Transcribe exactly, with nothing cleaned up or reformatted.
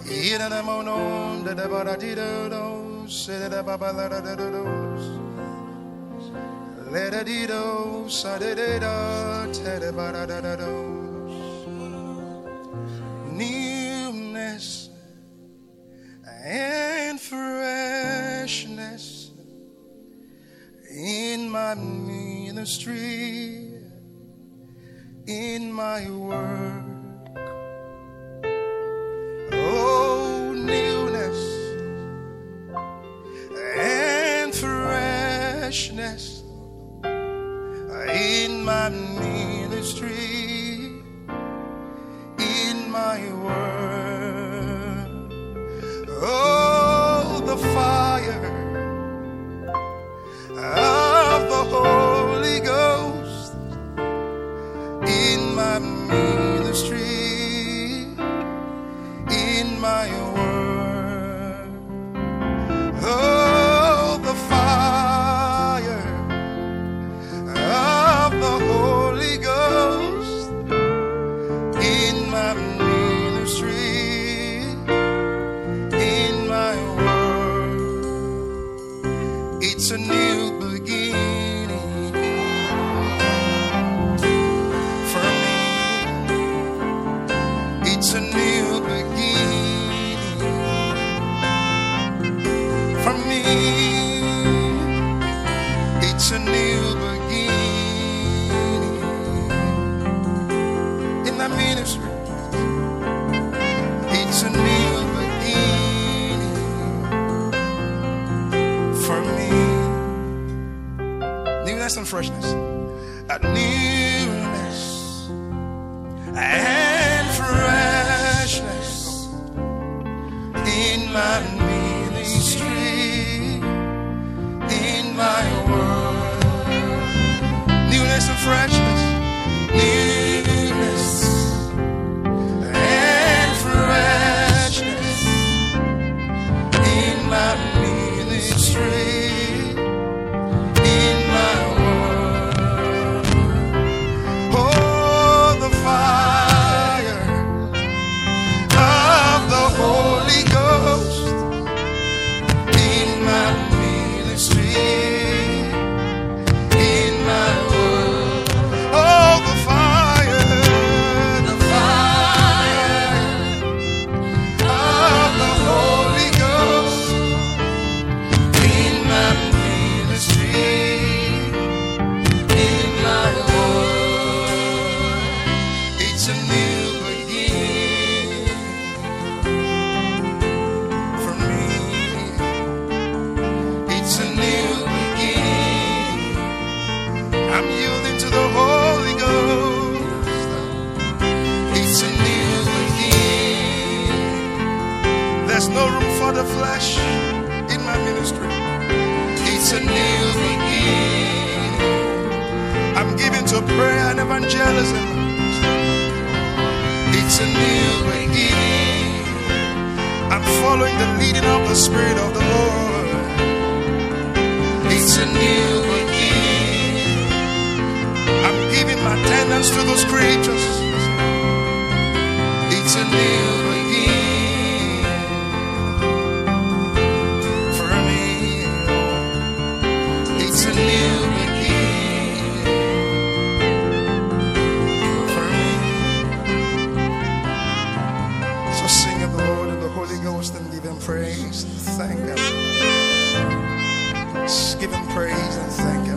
Iramonon de Baradidos, Babalados, Ledadidos, Sadeda, Tedebaradados, newness and freshness in my ministry, in my work. Oh, newness and freshness in my ministry, in my work. Oh, the fire of the Holy Ghost in my ministry, in my work. Oh, the fire of the Holy Ghost in my ministry, in my work. It's a new beginning for me. It's a new beginning for me. It's a new beginning in the ministry. It's a new beginning for me. Newness and freshness. A newness and freshness in my ministry, in my work. Newness and freshness, newness and freshness in my ministry, in my work. Oh, the fire of the Holy Ghost in my ministry, in my work. Oh, the fire, the fire of the Holy Ghost in my ministry, in my work. It's a new beginning for me. It's a new beginning. I'm yielding to the Holy Ghost. It's a new beginning. There's no room for the flesh in my ministry. It's a new beginning. I'm giving to prayer and evangelism. It's a new beginning. I'm following the leading of the Spirit of the Lord. It's a new beginning. I'm giving my attendance to the scriptures. It's a new beginning for me. It's a new beginning for me. So sing of the Lord and the Holy Ghost and give him praise and thank him. Just give him praise and thank him.